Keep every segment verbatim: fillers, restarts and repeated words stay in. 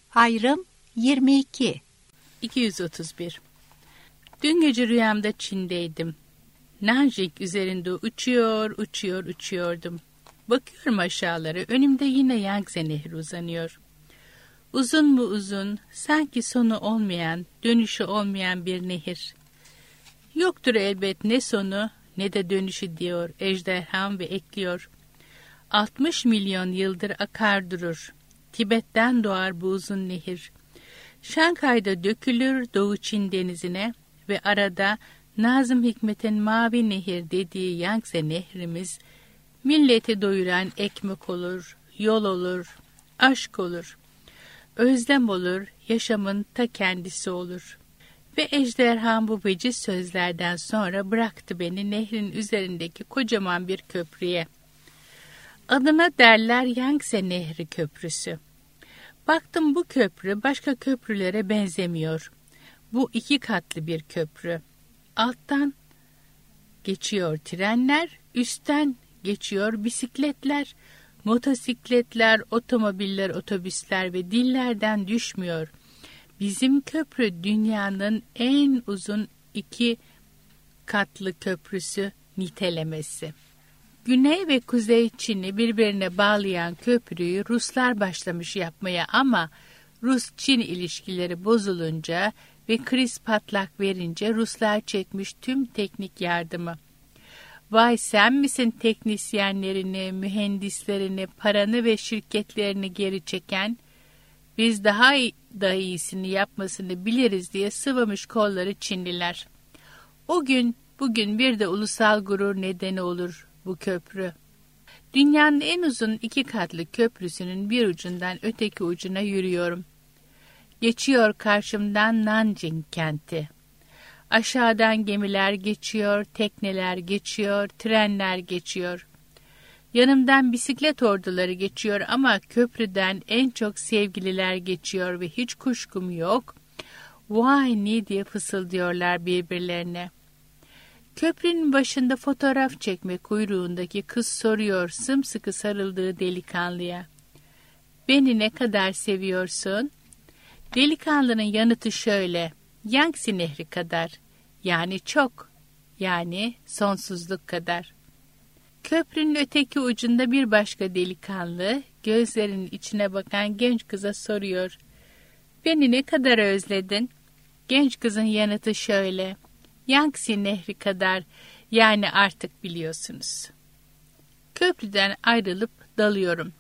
Ayrım yirmi iki. iki yüz otuz bir. Dün gece rüyamda Çin'deydim. Nanjing üzerinde uçuyor, uçuyor, uçuyordum. Bakıyorum aşağılara, önümde yine Yangtze Nehri uzanıyor. Uzun mu uzun, sanki sonu olmayan, dönüşü olmayan bir nehir. Yoktur elbet ne sonu ne de dönüşü diyor ejderham ve ekliyor. altmış milyon yıldır akar durur. Tibet'ten doğar bu uzun nehir. Şanghay'da dökülür Doğu Çin denizine ve arada Nazım Hikmet'in Mavi Nehir dediği Yangtze Nehrimiz milleti doyuran ekmek olur, yol olur, aşk olur, özlem olur, yaşamın ta kendisi olur. Ve ejderham bu veciz sözlerden sonra bıraktı beni nehrin üzerindeki kocaman bir köprüye. Adına derler Yangtze Nehri Köprüsü. Baktım bu köprü başka köprülere benzemiyor. Bu iki katlı bir köprü. Alttan geçiyor trenler, üstten geçiyor bisikletler, motosikletler, otomobiller, otobüsler ve dillerden düşmüyor. Bizim köprü dünyanın en uzun iki katlı köprüsü nitelemesi. Güney ve Kuzey Çin'i birbirine bağlayan köprüyü Ruslar başlamış yapmaya ama Rus-Çin ilişkileri bozulunca ve kriz patlak verince Ruslar çekmiş tüm teknik yardımı. Vay sen misin teknisyenlerini, mühendislerini, paranı ve şirketlerini geri çeken? Biz daha iyi, daha iyisini yapmasını biliriz diye sıvamış kolları Çinliler. O gün bugün bir de ulusal gurur nedeni olur bu köprü. Dünyanın en uzun iki katlı köprüsünün bir ucundan öteki ucuna yürüyorum. Geçiyor karşımdan Nanjing kenti. Aşağıdan gemiler geçiyor, tekneler geçiyor, trenler geçiyor. Yanımdan bisiklet orduları geçiyor ama köprüden en çok sevgililer geçiyor ve hiç kuşkum yok. Vay ne diye fısıldıyorlar birbirlerine. Köprünün başında fotoğraf çekme kuyruğundaki kız soruyor sımsıkı sarıldığı delikanlıya. Beni ne kadar seviyorsun? Delikanlının yanıtı şöyle. Yangtze Nehri kadar. Yani çok. Yani sonsuzluk kadar. Köprünün öteki ucunda bir başka delikanlı gözlerinin içine bakan genç kıza soruyor. Beni ne kadar özledin? Genç kızın yanıtı şöyle. Yangtze Nehri kadar, yani artık biliyorsunuz. Köprüden ayrılıp dalıyorum.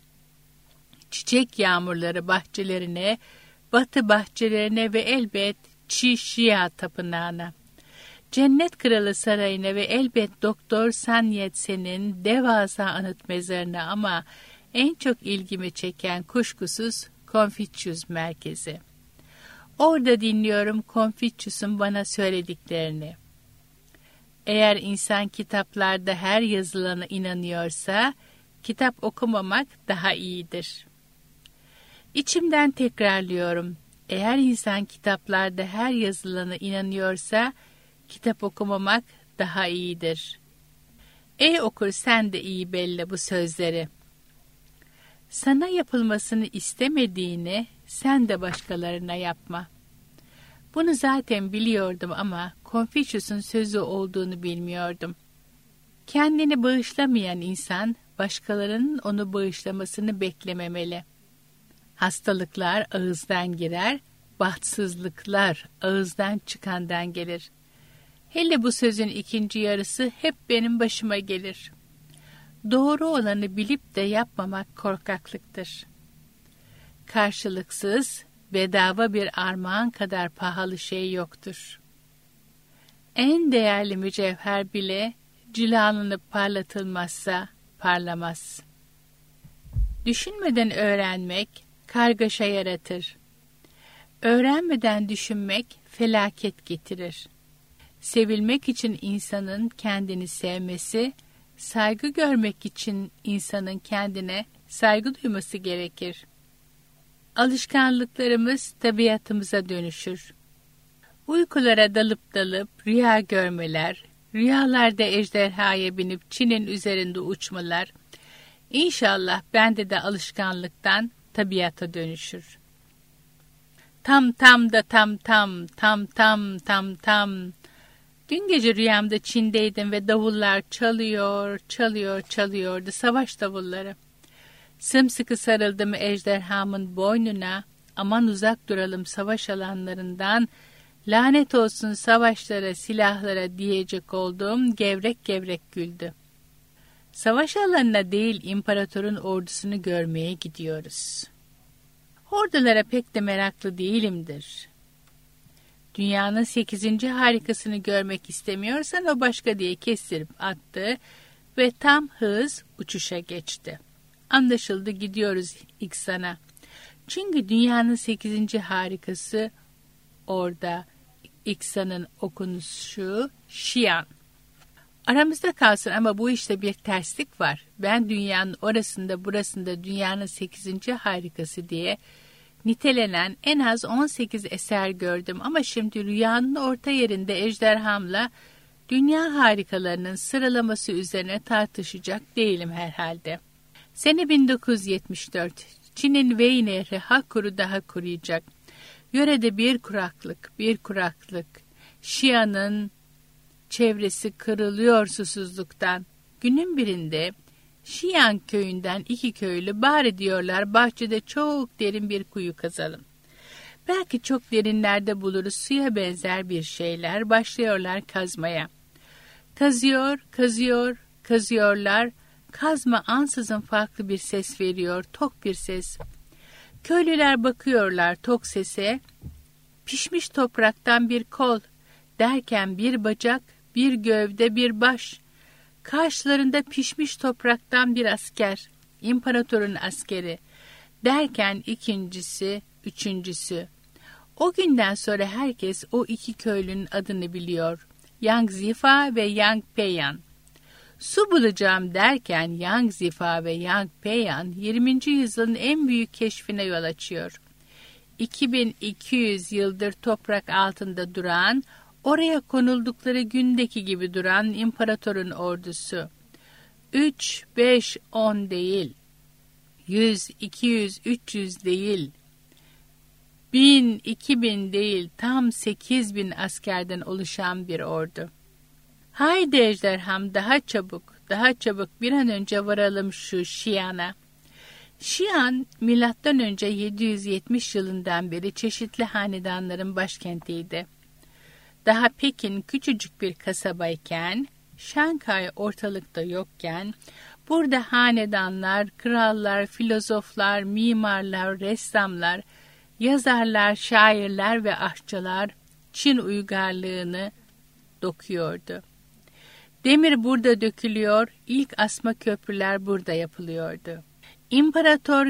Çiçek yağmurları bahçelerine, batı bahçelerine ve elbet Çi Şia tapınağına. Cennet Kralı Sarayı'na ve elbet Doktor Sun Yat-sen'in devasa anıt mezarına ama en çok ilgimi çeken kuşkusuz Confucius Merkezi. Orada dinliyorum Confucius'un bana söylediklerini. Eğer insan kitaplarda her yazılana inanıyorsa, kitap okumamak daha iyidir. İçimden tekrarlıyorum. Eğer insan kitaplarda her yazılana inanıyorsa, kitap okumamak daha iyidir. Ey okur sen de iyi belli bu sözleri. Sana yapılmasını istemediğini sen de başkalarına yapma. Bunu zaten biliyordum ama Confucius'un sözü olduğunu bilmiyordum. Kendini bağışlamayan insan başkalarının onu bağışlamasını beklememeli. Hastalıklar ağızdan girer, bahtsızlıklar ağızdan çıkandan gelir. Hele bu sözün ikinci yarısı hep benim başıma gelir. Doğru olanı bilip de yapmamak korkaklıktır. Karşılıksız, bedava bir armağan kadar pahalı şey yoktur. En değerli mücevher bile cilalanıp parlatılmazsa parlamaz. Düşünmeden öğrenmek kargaşa yaratır. Öğrenmeden düşünmek felaket getirir. Sevilmek için insanın kendini sevmesi, saygı görmek için insanın kendine saygı duyması gerekir. Alışkanlıklarımız tabiatımıza dönüşür. Uykulara dalıp dalıp rüya görmeler, rüyalarda ejderhaya binip Çin'in üzerinde uçmalar, İnşallah bende de alışkanlıktan tabiata dönüşür. Tam tam da tam tam, tam tam tam tam. Dün gece rüyamda Çin'deydim ve davullar çalıyor, çalıyor, çalıyordu, savaş davulları. Sımsıkı sarıldım ejderhamın boynuna, aman uzak duralım savaş alanlarından, lanet olsun savaşlara, silahlara diyecek olduğum gevrek gevrek güldü. Savaş alanına değil, imparatorun ordusunu görmeye gidiyoruz. Ordulara pek de meraklı değilimdir. Dünyanın sekizinci harikasını görmek istemiyorsan o başka diye kestirip attı ve tam hız uçuşa geçti. Anlaşıldı, gidiyoruz İksan'a. Çünkü dünyanın sekizinci harikası orada. İksan'ın okunuşu Xi'an. Aramızda kalsın ama bu işte bir terslik var. Ben dünyanın orasında burasında dünyanın sekizinci harikası diye nitelenen en az on sekiz eser gördüm ama şimdi rüyanın orta yerinde ejderhamla dünya harikalarının sıralaması üzerine tartışacak değilim herhalde. Sene bin dokuz yüz yetmiş dört. Çin'in Wei Nehri ha kuru daha kuruyacak. Yörede bir kuraklık, bir kuraklık. Xi'an'ın çevresi kırılıyor susuzluktan. Günün birinde Xi'an köyünden iki köylü bari diyorlar bahçede çok derin bir kuyu kazalım. Belki çok derinlerde buluruz suya benzer bir şeyler, başlıyorlar kazmaya. Kazıyor, kazıyor, kazıyorlar. Kazma ansızın farklı bir ses veriyor, tok bir ses. Köylüler bakıyorlar tok sese. Pişmiş topraktan bir kol, derken bir bacak, bir gövde, bir baş. Karşılarında pişmiş topraktan bir asker, imparatorun askeri. Derken ikincisi, üçüncüsü. O günden sonra herkes o iki köylünün adını biliyor. Yang Zifa ve Yang Peiyan. Su bulacağım derken Yang Zifa ve Yang Peiyan yirminci yüzyılın en büyük keşfine yol açıyor. iki bin iki yüz yıldır toprak altında duran, oraya konuldukları gündeki gibi duran imparatorun ordusu. Üç, beş, on değil. Yüz, iki yüz, üç yüz değil. Bin, iki bin değil, tam sekiz bin askerden oluşan bir ordu. Haydi ejderham, daha çabuk, daha çabuk bir an önce varalım şu Xi'an'a. Xi'an, milattan önce yedi yüz yetmiş yılından beri çeşitli hanedanların başkentiydi. Daha Pekin küçücük bir kasabayken, Şanghay ortalıkta yokken, burada hanedanlar, krallar, filozoflar, mimarlar, ressamlar, yazarlar, şairler ve aşçılar Çin uygarlığını dokuyordu. Demir burada dökülüyor, ilk asma köprüler burada yapılıyordu. İmparator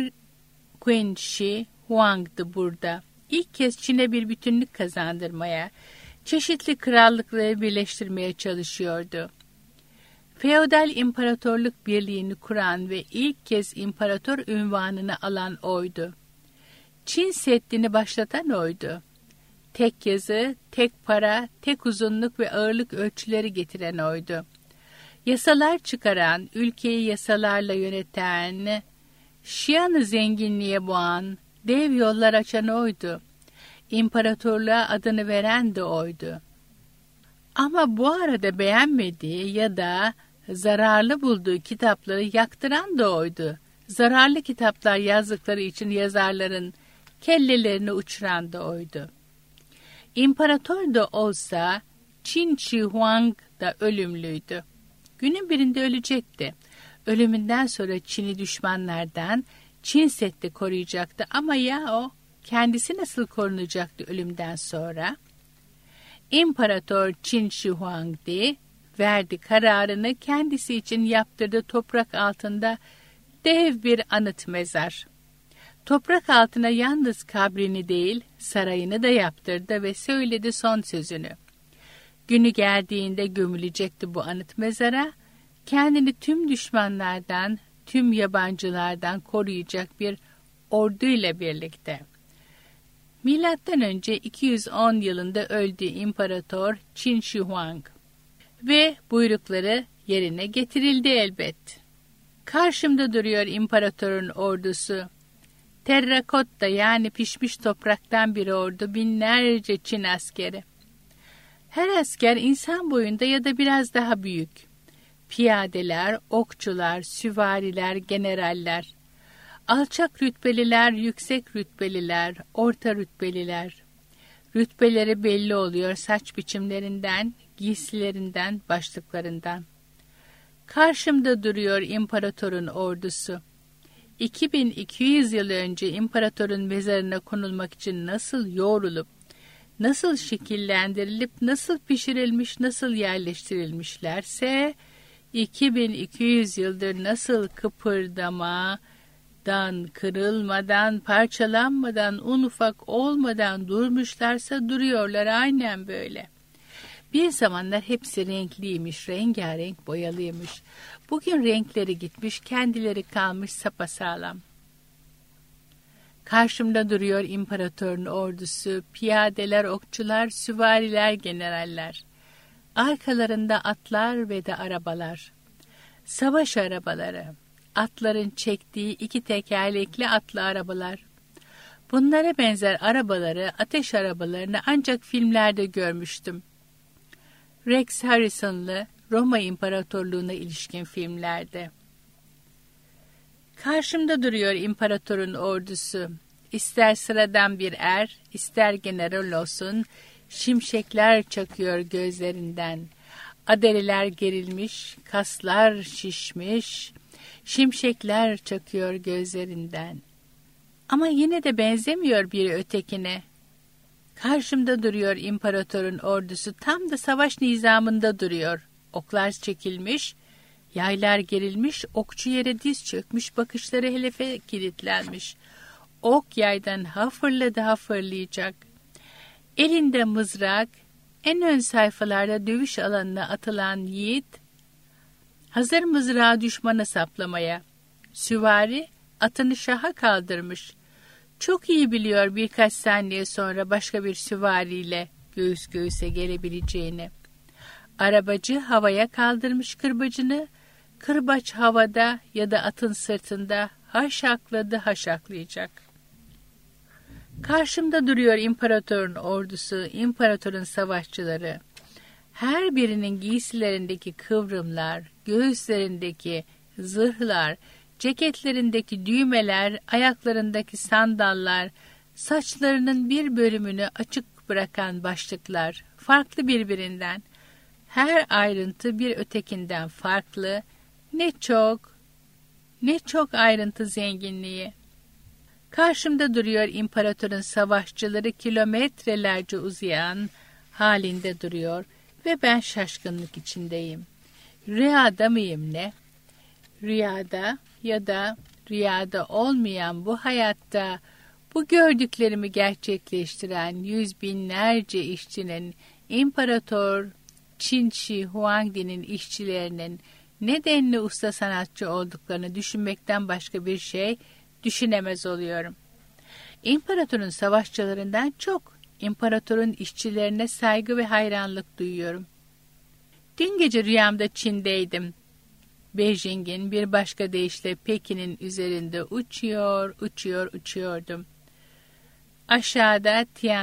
Qin Huang'dı burada. İlk kez Çin'e bir bütünlük kazandırmaya, çeşitli krallıkları birleştirmeye çalışıyordu. Feodal imparatorluk birliğini kuran ve ilk kez imparator unvanını alan oydu. Çin Seddi'ni başlatan oydu. Tek yazı, tek para, tek uzunluk ve ağırlık ölçüleri getiren oydu. Yasalar çıkaran, ülkeyi yasalarla yöneten, Xi'an'ı zenginliğe boğan, dev yollar açan oydu. İmparatorluğa adını veren de oydu. Ama bu arada beğenmediği ya da zararlı bulduğu kitapları yaktıran da oydu. Zararlı kitaplar yazdıkları için yazarların kellelerini uçuran da oydu. İmparator da olsa Qin Shi Huang da ölümlüydü. Günün birinde ölecekti. Ölümünden sonra Çin'i düşmanlardan Çin Seddi koruyacaktı ama ya o kendisi nasıl korunacaktı ölümden sonra? İmparator Qin Shi Huangdi verdi kararını, kendisi için yaptırdığı toprak altında dev bir anıt mezar. Toprak altına yalnız kabrini değil, sarayını da yaptırdı ve söyledi son sözünü. Günü geldiğinde gömülecekti bu anıt mezara, kendini tüm düşmanlardan, tüm yabancılardan koruyacak bir orduyla birlikte. Milattan önce iki yüz on yılında öldü İmparator Qin Shi Huang ve buyrukları yerine getirildi elbet. Karşımda duruyor imparatorun ordusu. Terrakotta yani pişmiş topraktan bir ordu, binlerce Çin askeri. Her asker insan boyunda ya da biraz daha büyük. Piyadeler, okçular, süvariler, generaller. Alçak rütbeliler, yüksek rütbeliler, orta rütbeliler. Rütbeleri belli oluyor saç biçimlerinden, giysilerinden, başlıklarından. Karşımda duruyor imparatorun ordusu. iki bin iki yüz yıl önce imparatorun mezarına konulmak için nasıl yoğrulup, nasıl şekillendirilip, nasıl pişirilmiş, nasıl yerleştirilmişlerse, iki bin iki yüz yıldır nasıl kıpırdamadan, kırılmadan, parçalanmadan, un ufak olmadan durmuşlarsa duruyorlar aynen böyle. Bir zamanlar hepsi renkliymiş, rengarenk boyalıymış. Bugün renkleri gitmiş, kendileri kalmış sapasağlam. Karşımda duruyor imparatorun ordusu, piyadeler, okçular, süvariler, generaller. Arkalarında atlar ve de arabalar. Savaş arabaları, atların çektiği iki tekerlekli atlı arabalar. Bunlara benzer arabaları, ateş arabalarını ancak filmlerde görmüştüm. Rex Harrison'lı Roma İmparatorluğu'na ilişkin filmlerde. Karşımda duruyor imparatorun ordusu. İster sıradan bir er, ister general olsun, şimşekler çakıyor gözlerinden. Aderiler gerilmiş, kaslar şişmiş, şimşekler çakıyor gözlerinden. Ama yine de benzemiyor biri ötekine. Karşımda duruyor imparatorun ordusu, tam da savaş nizamında duruyor. Oklar çekilmiş, yaylar gerilmiş, okçu yere diz çökmüş, bakışları hedefe kilitlenmiş. Ok yaydan ha fırladı ha fırlayacak. Elinde mızrak, en ön sayfalarda dövüş alanına atılan yiğit, hazır mızrağı düşmana saplamaya. Süvari atını şaha kaldırmış. Çok iyi biliyor birkaç saniye sonra başka bir süvariyle göğüs göğüse gelebileceğini. Arabacı havaya kaldırmış kırbacını, kırbaç havada ya da atın sırtında haşakladı haşaklayacak. Karşımda duruyor imparatorun ordusu, imparatorun savaşçıları. Her birinin giysilerindeki kıvrımlar, göğüslerindeki zırhlar, ceketlerindeki düğmeler, ayaklarındaki sandallar, saçlarının bir bölümünü açık bırakan başlıklar, farklı birbirinden. Her ayrıntı bir ötekinden farklı, ne çok, ne çok ayrıntı zenginliği. Karşımda duruyor imparatorun savaşçıları, kilometrelerce uzayan halinde duruyor ve ben şaşkınlık içindeyim. Rüyada mıyım ne? Rüyada ya da rüyada olmayan bu hayatta bu gördüklerimi gerçekleştiren yüz binlerce işçinin, imparator Qin Shi Huangdi'nin işçilerinin ne denli usta sanatçı olduklarını düşünmekten başka bir şey düşünemez oluyorum. İmparatorun savaşçılarından çok imparatorun işçilerine saygı ve hayranlık duyuyorum. Dün gece rüyamda Çin'deydim. Beijing'in bir başka deyişle Pekin'in üzerinde uçuyor, uçuyor, uçuyordum. Aşağıda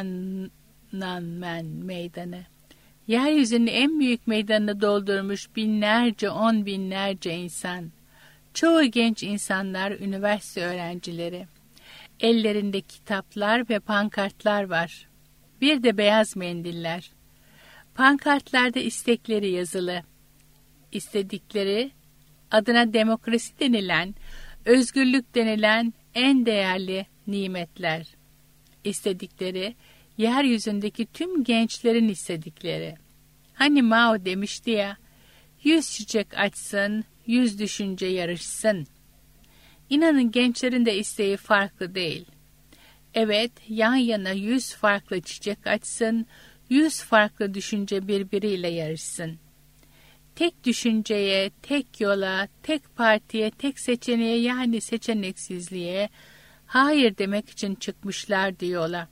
Tiananmen meydanı. Yeryüzünün en büyük meydanını doldurmuş binlerce, on binlerce insan. Çoğu genç insanlar, üniversite öğrencileri. Ellerinde kitaplar ve pankartlar var. Bir de beyaz mendiller. Pankartlarda istekleri yazılı. İstedikleri, adına demokrasi denilen, özgürlük denilen en değerli nimetler. İstedikleri, yeryüzündeki tüm gençlerin istedikleri. Hani Mao demişti ya, yüz çiçek açsın, yüz düşünce yarışsın. İnanın gençlerin de isteği farklı değil. Evet, yan yana yüz farklı çiçek açsın, yüz farklı düşünce birbiriyle yarışsın. Tek düşünceye, tek yola, tek partiye, tek seçeneğe yani seçeneksizliğe hayır demek için çıkmışlar diyorlar.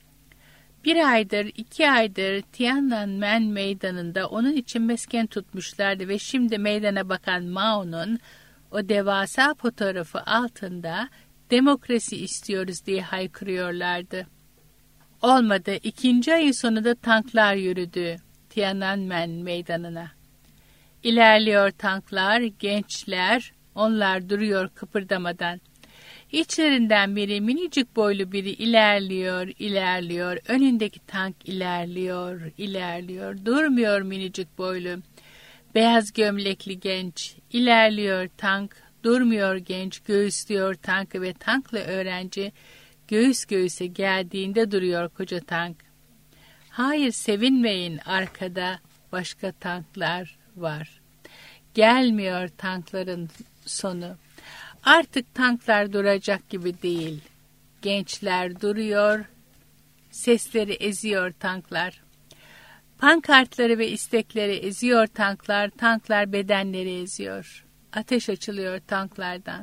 Bir aydır, iki aydır Tiananmen meydanında onun için mesken tutmuşlardı ve şimdi meydana bakan Mao'nun o devasa fotoğrafı altında demokrasi istiyoruz diye haykırıyorlardı. Olmadı, ikinci ayın sonunda tanklar yürüdü Tiananmen meydanına. İlerliyor tanklar, gençler, onlar duruyor kıpırdamadan. İçlerinden biri, minicik boylu biri ilerliyor, ilerliyor. Önündeki tank ilerliyor, ilerliyor. Durmuyor minicik boylu. Beyaz gömlekli genç. İlerliyor tank, durmuyor genç. Göğüslüyor tankı ve tankla öğrenci göğüs göğüse geldiğinde duruyor koca tank. Hayır, sevinmeyin, arkada başka tanklar var. Gelmiyor tankların sonu. Artık tanklar duracak gibi değil. Gençler duruyor, sesleri eziyor tanklar. Pankartları ve istekleri eziyor tanklar, tanklar bedenleri eziyor. Ateş açılıyor tanklardan.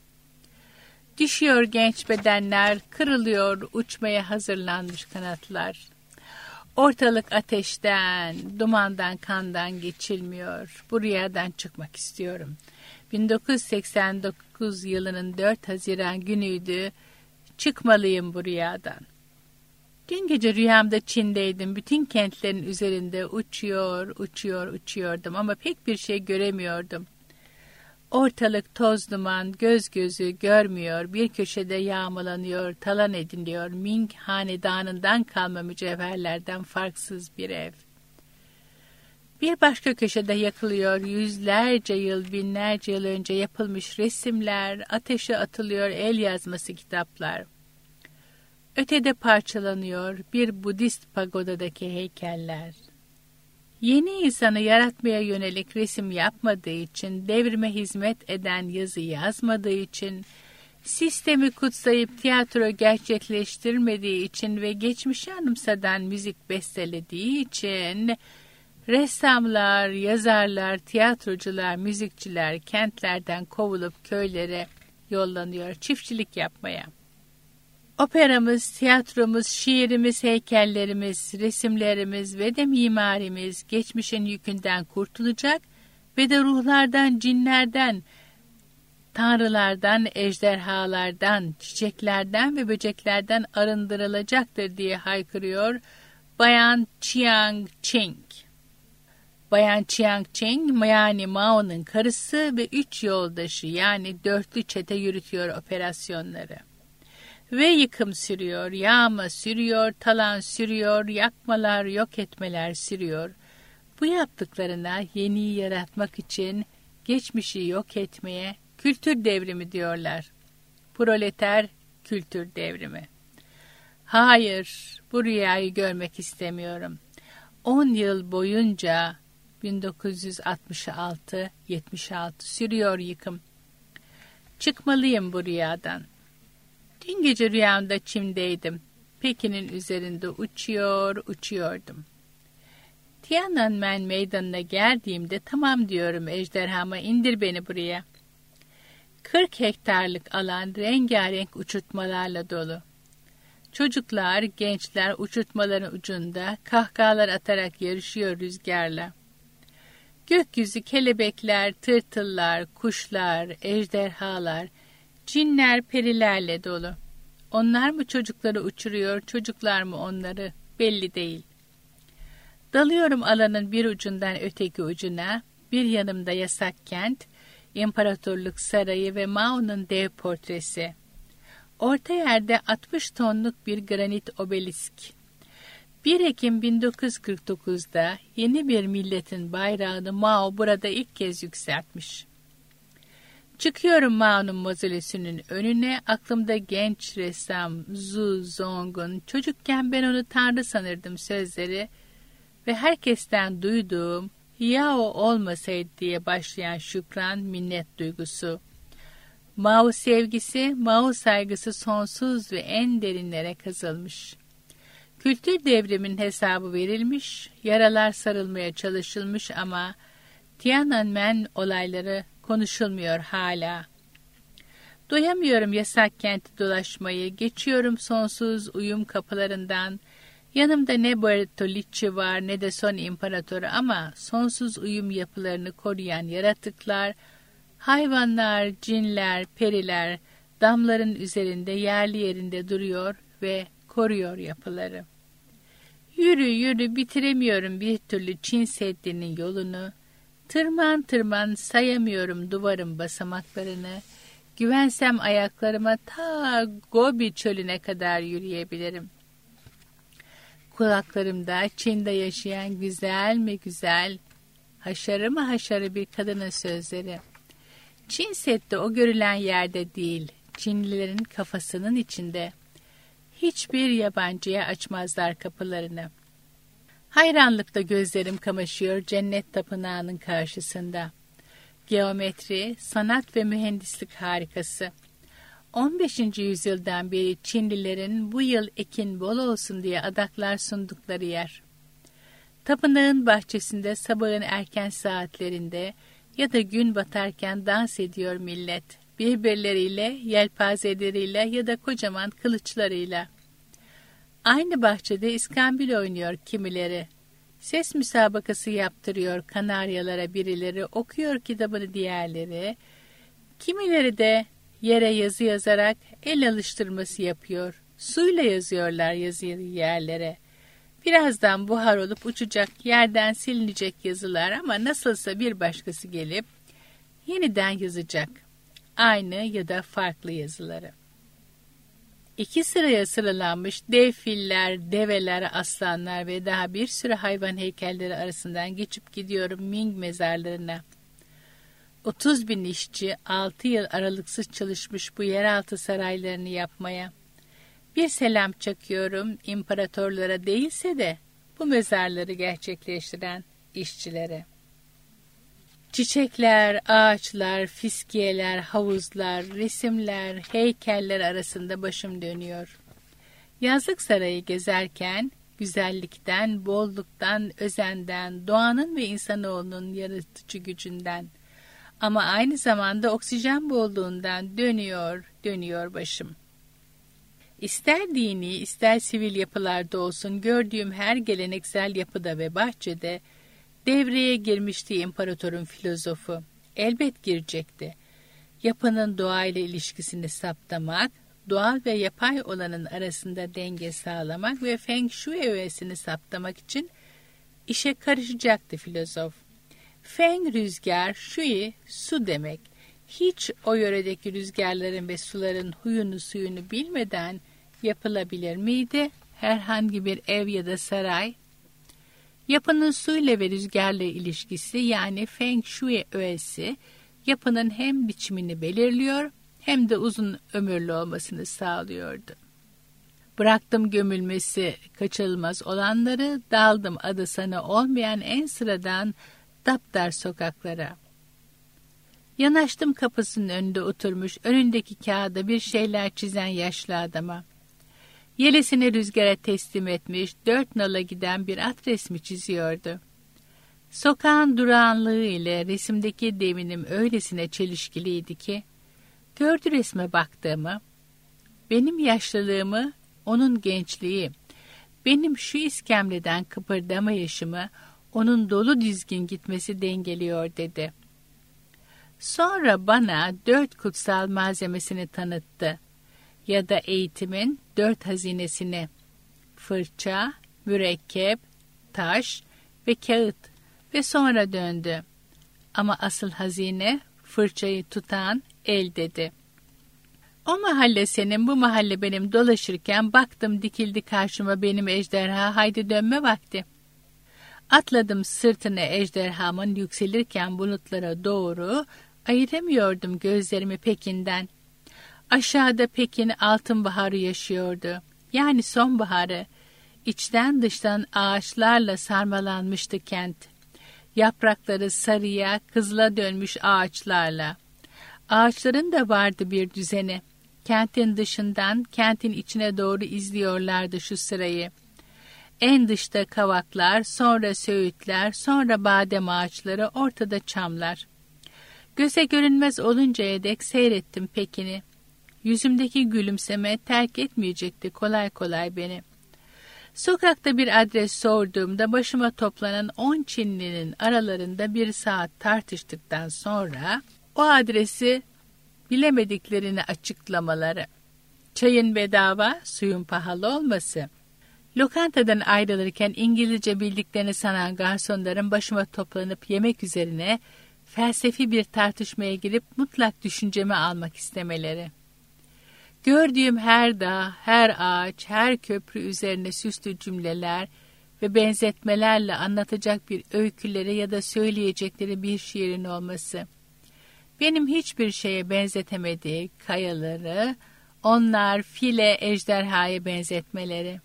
Düşüyor genç bedenler, kırılıyor uçmaya hazırlanmış kanatlar. Ortalık ateşten, dumandan, kandan geçilmiyor. Bu rüyadan çıkmak istiyorum. bin dokuz yüz seksen dokuz yılının dört Haziran günüydü. Çıkmalıyım bu rüyadan. Dün gece rüyamda Çin'deydim. Bütün kentlerin üzerinde uçuyor, uçuyor, uçuyordum ama pek bir şey göremiyordum. Ortalık toz duman, göz gözü görmüyor, bir köşede yağmalanıyor, talan ediliyor, Ming hanedanından kalma mücevherlerden farksız bir ev. Bir başka köşede yakılıyor, yüzlerce yıl, binlerce yıl önce yapılmış resimler, ateşe atılıyor el yazması kitaplar. Ötede parçalanıyor bir Budist pagodadaki heykeller. Yeni insanı yaratmaya yönelik resim yapmadığı için, devrime hizmet eden yazı yazmadığı için, sistemi kutsayıp tiyatro gerçekleştirmediği için ve geçmişi anımsadan müzik bestelediği için, ressamlar, yazarlar, tiyatrocular, müzikçiler kentlerden kovulup köylere yollanıyor çiftçilik yapmaya. Operamız, tiyatromuz, şiirimiz, heykellerimiz, resimlerimiz ve de mimarimiz geçmişin yükünden kurtulacak ve de ruhlardan, cinlerden, tanrılardan, ejderhalardan, çiçeklerden ve böceklerden arındırılacaktır diye haykırıyor Bayan Chiang Ching. Bayan Chiang Ching, yani Mao'nun karısı ve üç yoldaşı, yani dörtlü çete yürütüyor operasyonları. Ve yıkım sürüyor, yağma sürüyor, talan sürüyor, yakmalar, yok etmeler sürüyor. Bu yaptıklarına yeniyi yaratmak için geçmişi yok etmeye kültür devrimi diyorlar. Proleter kültür devrimi. Hayır, bu rüyayı görmek istemiyorum. On yıl boyunca bin dokuz yüz altmış altı yetmiş altı sürüyor yıkım. Çıkmalıyım bu rüyadan. Dün gece rüyamda Çin'deydim. Pekin'in üzerinde uçuyor, uçuyordum. Tiananmen meydanına geldiğimde tamam diyorum ejderhama, indir beni buraya. kırk hektarlık alan rengarenk uçurtmalarla dolu. Çocuklar, gençler uçurtmaların ucunda kahkahalar atarak yarışıyor rüzgarla. Gökyüzü kelebekler, tırtıllar, kuşlar, ejderhalar, cinler, perilerle dolu. Onlar mı çocukları uçuruyor, çocuklar mı onları? Belli değil. Dalıyorum alanın bir ucundan öteki ucuna. Bir yanımda yasak kent, imparatorluk sarayı ve Mao'nun dev portresi. Orta yerde altmış tonluk bir granit obelisk. bir Ekim bin dokuz yüz kırk dokuzda yeni bir milletin bayrağını Mao burada ilk kez yükseltmiş. Çıkıyorum Mao'nun mauzolesunun önüne, aklımda genç ressam Zhu Zong'un çocukken ben onu tanrı sanırdım sözleri ve herkesten duyduğum ya o olmasaydı diye başlayan şükran, minnet duygusu. Mao sevgisi, Mao saygısı sonsuz ve en derinlere kazılmış. Kültür devriminin hesabı verilmiş, yaralar sarılmaya çalışılmış ama Tiananmen olayları konuşulmuyor hala. Doyamıyorum yasak kenti dolaşmayı, geçiyorum sonsuz uyum kapılarından. Yanımda ne Bertolucci var ne de son imparatoru ama sonsuz uyum yapılarını koruyan yaratıklar, hayvanlar, cinler, periler, damların üzerinde yerli yerinde duruyor ve koruyor yapıları. Yürü yürü bitiremiyorum bir türlü Çin Seddi'nin yolunu. Tırman tırman sayamıyorum duvarın basamaklarını. Güvensem ayaklarıma ta Gobi çölüne kadar yürüyebilirim. Kulaklarımda Çin'de yaşayan güzel mi güzel, haşarı mı haşarı bir kadının sözleri. Çin Seddi o görülen yerde değil, Çinlilerin kafasının içinde. Hiçbir yabancıya açmazlar kapılarını. Hayranlıkla gözlerim kamaşıyor cennet tapınağının karşısında. Geometri, sanat ve mühendislik harikası. on beşinci yüzyıldan beri Çinlilerin bu yıl ekin bol olsun diye adaklar sundukları yer. Tapınağın bahçesinde sabahın erken saatlerinde ya da gün batarken dans ediyor millet. Birbirleriyle, yelpazeleriyle ya da kocaman kılıçlarıyla. Aynı bahçede iskambil oynuyor kimileri. Ses müsabakası yaptırıyor kanaryalara birileri, okuyor kitabını diğerleri. Kimileri de yere yazı yazarak el alıştırması yapıyor. Suyla yazıyorlar yazıyı yerlere. Birazdan buhar olup uçacak, yerden silinecek yazılar ama nasılsa bir başkası gelip yeniden yazacak. Aynı ya da farklı yazıları. İki sıraya sıralanmış dev filler, develer, aslanlar ve daha bir sürü hayvan heykelleri arasından geçip gidiyorum Ming mezarlarına. otuz bin işçi altı yıl aralıksız çalışmış bu yeraltı saraylarını yapmaya. Bir selam çakıyorum imparatorlara değilse de bu mezarları gerçekleştiren işçilere. Çiçekler, ağaçlar, fiskiyeler, havuzlar, resimler, heykeller arasında başım dönüyor. Yazlık sarayı gezerken güzellikten, bolluktan, özenden, doğanın ve insanoğlunun yaratıcı gücünden ama aynı zamanda oksijen bolluğundan dönüyor, dönüyor başım. İster dini, ister sivil yapılarda olsun gördüğüm her geleneksel yapıda ve bahçede devreye girmişti imparatorun filozofu. Elbet girecekti. Yapının doğayla ilişkisini saptamak, doğal ve yapay olanın arasında denge sağlamak ve Feng Shui öğesini saptamak için işe karışacaktı filozof. Feng rüzgar, Shui su demek. Hiç o yöredeki rüzgarların ve suların huyunu suyunu bilmeden yapılabilir miydi herhangi bir ev ya da saray? Yapının suyla ve rüzgarla ilişkisi yani Feng Shui öğesi yapının hem biçimini belirliyor hem de uzun ömürlü olmasını sağlıyordu. Bıraktım gömülmesi kaçınılmaz olanları, daldım adı sanı olmayan en sıradan dapdar sokaklara. Yanaştım kapısının önünde oturmuş, önündeki kağıda bir şeyler çizen yaşlı adama. Yelesini rüzgara teslim etmiş, dört nala giden bir at resmi çiziyordu. Sokağın durağanlığı ile resimdeki deminim öylesine çelişkiliydi ki, gördü resme baktığımı, benim yaşlılığımı, onun gençliği, benim şu iskemleden kıpırdamayışımı, onun dolu dizgin gitmesi dengeliyor dedi. Sonra bana dört kutsal malzemesini tanıttı. Ya da eğitimin dört hazinesini, fırça, mürekkep, taş ve kağıt ve sonra döndü. Ama asıl hazine fırçayı tutan el dedi. O mahalle senin, bu mahalle benim dolaşırken baktım dikildi karşıma benim ejderha, haydi dönme vakti. Atladım sırtına ejderhamın yükselirken bulutlara doğru, ayıramıyordum gözlerimi Pekin'den. Aşağıda Pekin altın baharı yaşıyordu. Yani sonbaharı. İçten dıştan ağaçlarla sarmalanmıştı kent. Yaprakları sarıya, kızıla dönmüş ağaçlarla. Ağaçların da vardı bir düzeni. Kentin dışından kentin içine doğru izliyorlardı şu sırayı. En dışta kavaklar, sonra söğütler, sonra badem ağaçları, ortada çamlar. Göze görünmez oluncaya dek seyrettim Pekin'i. Yüzümdeki gülümseme terk etmeyecekti kolay kolay beni. Sokakta bir adres sorduğumda başıma toplanan on Çinlinin aralarında bir saat tartıştıktan sonra o adresi bilemediklerini açıklamaları. Çayın bedava, suyun pahalı olması. Lokantadan ayrılırken İngilizce bildiklerini sanan garsonların başıma toplanıp yemek üzerine felsefi bir tartışmaya girip mutlak düşüncemi almak istemeleri. Gördüğüm her dağ, her ağaç, her köprü üzerine süslü cümleler ve benzetmelerle anlatacak bir öyküleri ya da söyleyecekleri bir şiirin olması. Benim hiçbir şeye benzetemediği kayaları, onlar file ejderhaya benzetmeleri.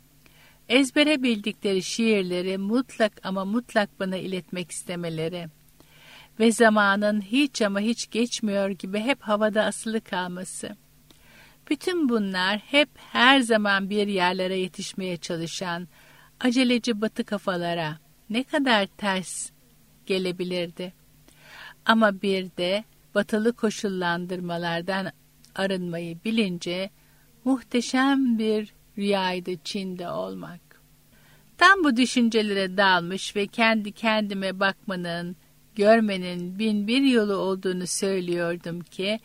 Ezbere bildikleri şiirleri mutlak ama mutlak bana iletmek istemeleri. Ve zamanın hiç ama hiç geçmiyor gibi hep havada asılı kalması. Bütün bunlar hep her zaman bir yerlere yetişmeye çalışan aceleci batı kafalara ne kadar ters gelebilirdi. Ama bir de batılı koşullandırmalardan arınmayı bilince muhteşem bir rüyaydı Çin'de olmak. Tam bu düşüncelere dalmış ve kendi kendime bakmanın, görmenin bin bir yolu olduğunu söylüyordum ki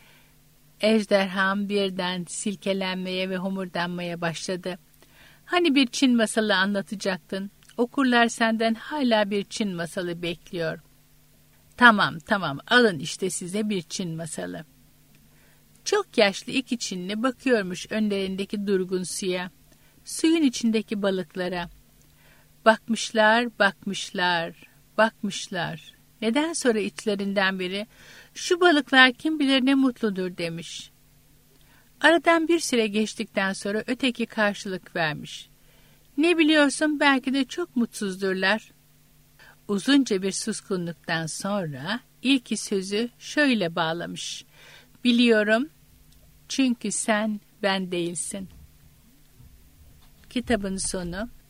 ejderham birden silkelenmeye ve homurdanmaya başladı. Hani bir Çin masalı anlatacaktın? Okurlar senden hala bir Çin masalı bekliyor. Tamam tamam alın işte size bir Çin masalı. Çok yaşlı iki Çinli bakıyormuş önlerindeki durgun suya, suyun içindeki balıklara. Bakmışlar, bakmışlar, bakmışlar. Neden sonra içlerinden biri, şu balıklar kim bilir ne mutludur demiş. Aradan bir süre geçtikten sonra öteki karşılık vermiş. Ne biliyorsun belki de çok mutsuzdurlar. Uzunca bir suskunluktan sonra ilki sözü şöyle bağlamış. Biliyorum çünkü sen ben değilsin. Kitabın sonu.